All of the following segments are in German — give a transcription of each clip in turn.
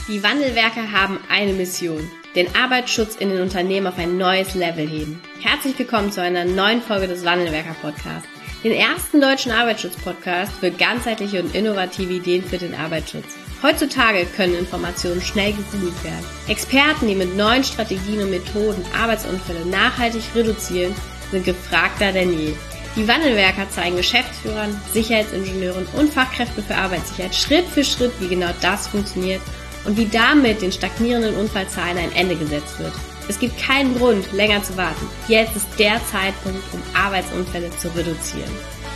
Die Wandelwerker haben eine Mission: den Arbeitsschutz in den Unternehmen auf ein neues Level heben. Herzlich willkommen zu einer neuen Folge des Wandelwerker-Podcasts, den ersten deutschen Arbeitsschutz-Podcast für ganzheitliche und innovative Ideen für den Arbeitsschutz. Heutzutage können Informationen schnell gegoogelt werden. Experten, die mit neuen Strategien und Methoden Arbeitsunfälle nachhaltig reduzieren, sind gefragter denn je. Die Wandelwerker zeigen Geschäftsführern, Sicherheitsingenieuren und Fachkräften für Arbeitssicherheit Schritt für Schritt, wie genau das funktioniert und wie damit den stagnierenden Unfallzahlen ein Ende gesetzt wird. Es gibt keinen Grund, länger zu warten. Jetzt ist der Zeitpunkt, um Arbeitsunfälle zu reduzieren.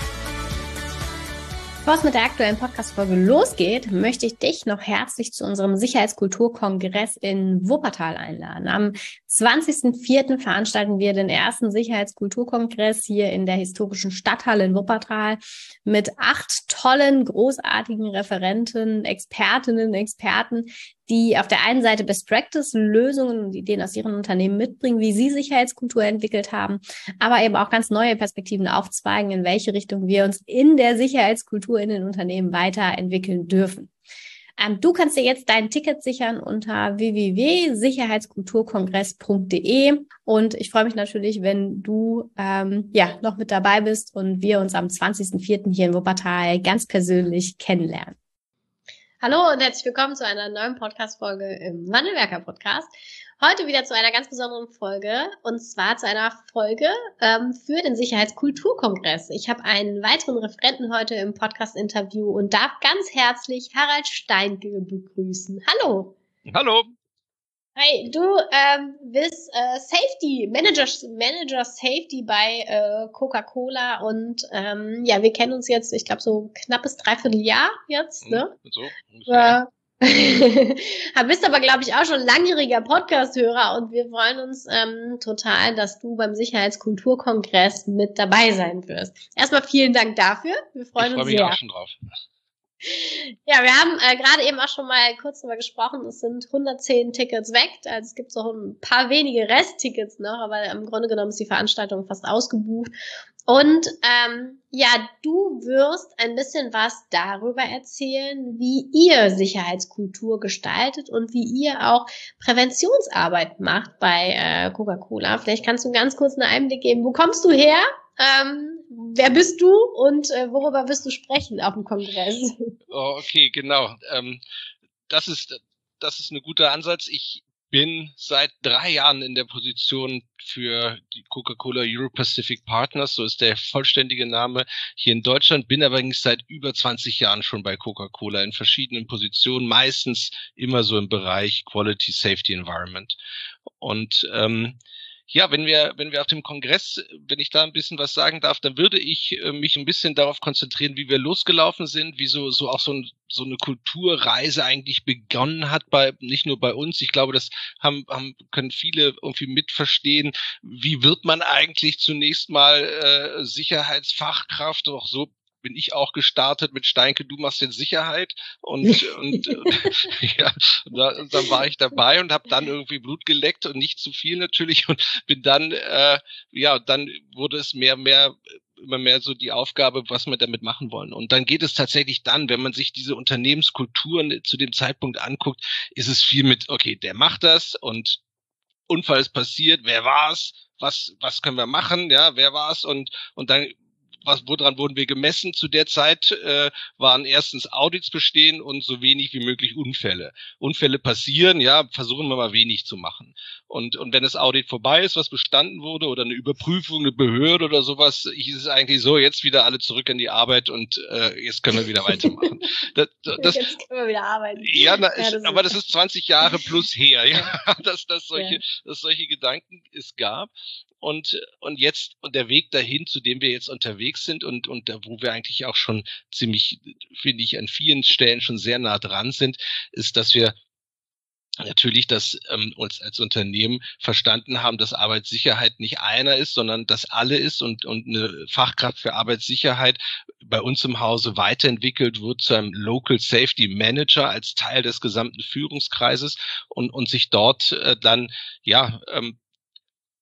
Bevor es mit der aktuellen Podcast-Folge losgeht, möchte ich dich noch herzlich zu unserem Sicherheitskulturkongress in Wuppertal einladen. Am 20.04. veranstalten wir den ersten Sicherheitskulturkongress hier in der historischen Stadthalle in Wuppertal mit 8 tollen, großartigen Referenten, Expertinnen, Experten, die auf der einen Seite Best-Practice-Lösungen und Ideen aus ihren Unternehmen mitbringen, wie sie Sicherheitskultur entwickelt haben, aber eben auch ganz neue Perspektiven aufzweigen, in welche Richtung wir uns in der Sicherheitskultur in den Unternehmen weiterentwickeln dürfen. Du kannst dir jetzt dein Ticket sichern unter www.sicherheitskulturkongress.de und ich freue mich natürlich, wenn du noch mit dabei bist und wir uns am 20.04. hier in Wuppertal ganz persönlich kennenlernen. Hallo und herzlich willkommen zu einer neuen Podcast-Folge im Wandelwerker-Podcast. Heute wieder zu einer ganz besonderen Folge und zwar zu einer Folge für den Sicherheitskulturkongress. Ich habe einen weiteren Referenten heute im Podcast-Interview und darf ganz herzlich Harald Steinke begrüßen. Hallo. Hallo. Hey, du bist Safety Manager Safety bei Coca-Cola und wir kennen uns jetzt, ich glaube, so knappes Dreivierteljahr jetzt, ne? So. Ja. Bist aber, glaube ich, auch schon langjähriger Podcast-Hörer und wir freuen uns total, dass du beim Sicherheitskulturkongress mit dabei sein wirst. Erstmal vielen Dank dafür. Wir freuen uns sehr. Ich freue mich auch schon drauf. Ja, wir haben gerade eben auch schon mal kurz darüber gesprochen, es sind 110 Tickets weg, also es gibt so ein paar wenige Resttickets noch, aber im Grunde genommen ist die Veranstaltung fast ausgebucht. Und du wirst ein bisschen was darüber erzählen, wie ihr Sicherheitskultur gestaltet und wie ihr auch Präventionsarbeit macht bei Coca-Cola. Vielleicht kannst du ganz kurz einen Einblick geben, wo kommst du her? Wer bist du und worüber wirst du sprechen auf dem Kongress? Oh, okay, genau. Das ist ein guter Ansatz. Ich bin seit 3 Jahren in der Position für die Coca-Cola Euro-Pacific Partners, so ist der vollständige Name, hier in Deutschland, bin aber seit über 20 Jahren schon bei Coca-Cola in verschiedenen Positionen, meistens immer so im Bereich Quality, Safety, Environment. Und wenn wir auf dem Kongress, wenn ich da ein bisschen was sagen darf, dann würde ich mich ein bisschen darauf konzentrieren, wie wir losgelaufen sind, wie so eine Kulturreise eigentlich begonnen hat, nicht nur bei uns. Ich glaube, das können viele irgendwie mitverstehen. Wie wird man eigentlich zunächst mal Sicherheitsfachkraft? Auch so bin ich auch gestartet mit Steinke, du machst jetzt Sicherheit und ja, dann war ich dabei und habe dann irgendwie Blut geleckt und nicht zu viel natürlich und bin dann dann wurde es immer mehr so die Aufgabe, was wir damit machen wollen. Und dann geht es tatsächlich dann, wenn man sich diese Unternehmenskulturen zu dem Zeitpunkt anguckt, ist es viel mit, okay, der macht das und Unfall ist passiert, wer war's? Was können wir machen? Ja, wer war's? Und dann woran wurden wir gemessen? Zu der Zeit waren erstens Audits bestehen und so wenig wie möglich Unfälle. Unfälle passieren, ja, versuchen wir mal wenig zu machen. Und wenn das Audit vorbei ist, was bestanden wurde, oder eine Überprüfung, eine Behörde oder sowas, hieß es eigentlich so, jetzt wieder alle zurück in die Arbeit und jetzt können wir wieder weitermachen. Jetzt können wir wieder arbeiten. Ja, aber das ist 20 Jahre plus her, ja, dass solche Gedanken es gab. Und der Weg dahin, zu dem wir jetzt unterwegs sind und wo wir eigentlich auch schon ziemlich, finde ich, an vielen Stellen schon sehr nah dran sind, ist, dass wir natürlich uns als Unternehmen verstanden haben, dass Arbeitssicherheit nicht einer ist, sondern dass alle ist und eine Fachkraft für Arbeitssicherheit bei uns im Hause weiterentwickelt wird zu einem Local Safety Manager als Teil des gesamten Führungskreises und sich dort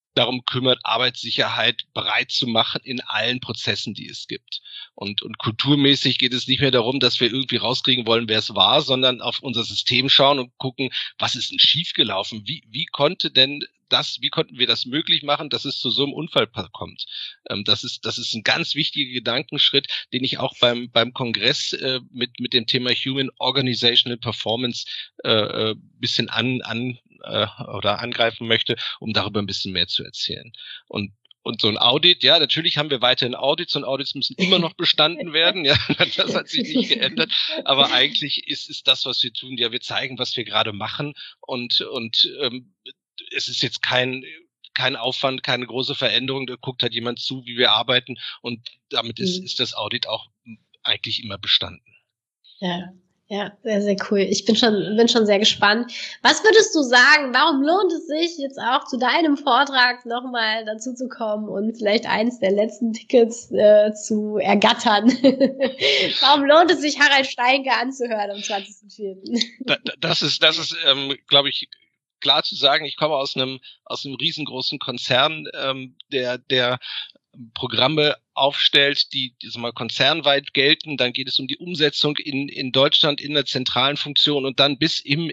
darum kümmert, Arbeitssicherheit bereit zu machen in allen Prozessen, die es gibt. Und kulturmäßig geht es nicht mehr darum, dass wir irgendwie rauskriegen wollen, wer es war, sondern auf unser System schauen und gucken, was ist denn schiefgelaufen? Wie konnten wir das möglich machen, dass es zu so einem Unfall kommt? Das ist ein ganz wichtiger Gedankenschritt, den ich auch beim Kongress mit dem Thema Human Organizational Performance bisschen angreifen möchte, um darüber ein bisschen mehr zu erzählen. Und so ein Audit, ja, natürlich haben wir weiterhin Audits und Audits müssen immer noch bestanden werden, ja, das hat sich nicht geändert, aber eigentlich ist das, was wir tun, ja, wir zeigen, was wir gerade machen und es ist jetzt kein Aufwand, keine große Veränderung, da guckt halt jemand zu, wie wir arbeiten und damit ist das Audit auch eigentlich immer bestanden. Ja, sehr, sehr cool. Ich bin schon sehr gespannt. Was würdest du sagen, warum lohnt es sich jetzt auch zu deinem Vortrag nochmal dazu zu kommen und vielleicht eins der letzten Tickets zu ergattern? Warum lohnt es sich, Harald Steinke anzuhören am 20.04.? Das ist, glaube ich, klar zu sagen. Ich komme aus einem riesengroßen Konzern, der Programme aufstellt, die mal konzernweit gelten, dann geht es um die Umsetzung in Deutschland in der zentralen Funktion und dann bis hin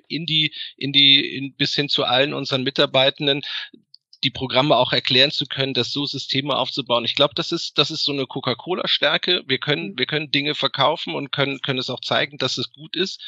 zu allen unseren Mitarbeitenden die Programme auch erklären zu können, das so Systeme aufzubauen. Ich glaube, das ist so eine Coca-Cola-Stärke. Wir können Dinge verkaufen und können es auch zeigen, dass es gut ist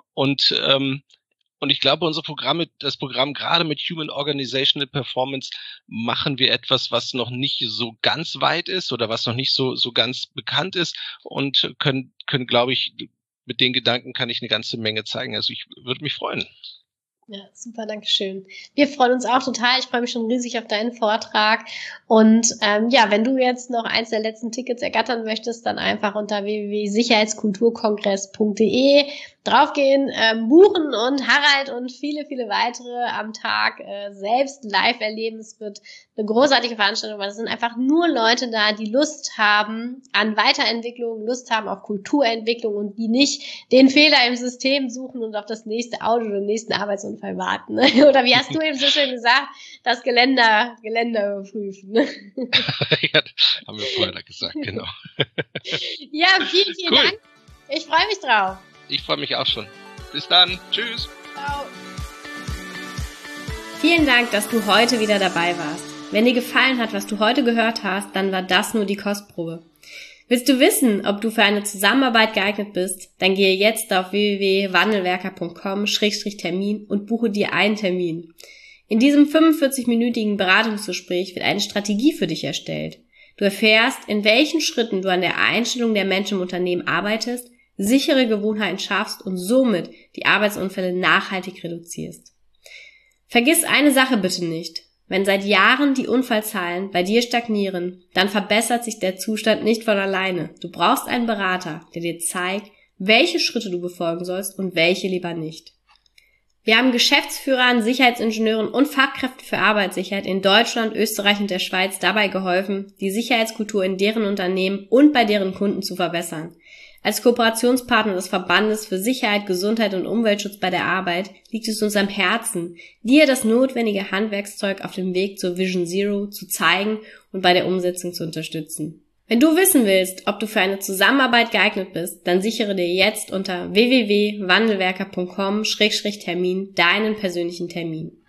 und ich glaube, das Programm gerade mit Human Organizational Performance machen wir etwas, was noch nicht so ganz weit ist oder was noch nicht so ganz bekannt ist und können, glaube ich, mit den Gedanken kann ich eine ganze Menge zeigen. Also ich würde mich freuen. Ja, super, danke schön. Wir freuen uns auch total. Ich freue mich schon riesig auf deinen Vortrag. Und wenn du jetzt noch eins der letzten Tickets ergattern möchtest, dann einfach unter www.sicherheitskulturkongress.de draufgehen, buchen und Harald und viele, viele weitere am Tag selbst live erleben. Es wird eine großartige Veranstaltung, weil es sind einfach nur Leute da, die Lust haben an Weiterentwicklung, Lust haben auf Kulturentwicklung und die nicht den Fehler im System suchen und auf das nächste Auto oder den nächsten Arbeitsunfall warten. Oder wie hast du eben so schön gesagt, das Geländer überprüfen. Ja, haben wir vorher gesagt, genau. Ja, vielen, vielen Dank. Ich freue mich drauf. Ich freue mich auch schon. Bis dann. Tschüss. Ciao. Vielen Dank, dass du heute wieder dabei warst. Wenn dir gefallen hat, was du heute gehört hast, dann war das nur die Kostprobe. Willst du wissen, ob du für eine Zusammenarbeit geeignet bist? Dann gehe jetzt auf www.wandelwerker.com/Termin und buche dir einen Termin. In diesem 45-minütigen Beratungsgespräch wird eine Strategie für dich erstellt. Du erfährst, in welchen Schritten du an der Einstellung der Menschen im Unternehmen arbeitest, sichere Gewohnheiten schaffst und somit die Arbeitsunfälle nachhaltig reduzierst. Vergiss eine Sache bitte nicht. Wenn seit Jahren die Unfallzahlen bei dir stagnieren, dann verbessert sich der Zustand nicht von alleine. Du brauchst einen Berater, der dir zeigt, welche Schritte du befolgen sollst und welche lieber nicht. Wir haben Geschäftsführern, Sicherheitsingenieuren und Fachkräften für Arbeitssicherheit in Deutschland, Österreich und der Schweiz dabei geholfen, die Sicherheitskultur in deren Unternehmen und bei deren Kunden zu verbessern. Als Kooperationspartner des Verbandes für Sicherheit, Gesundheit und Umweltschutz bei der Arbeit liegt es uns am Herzen, dir das notwendige Handwerkszeug auf dem Weg zur Vision Zero zu zeigen und bei der Umsetzung zu unterstützen. Wenn du wissen willst, ob du für eine Zusammenarbeit geeignet bist, dann sichere dir jetzt unter www.wandelwerker.com/Termin deinen persönlichen Termin.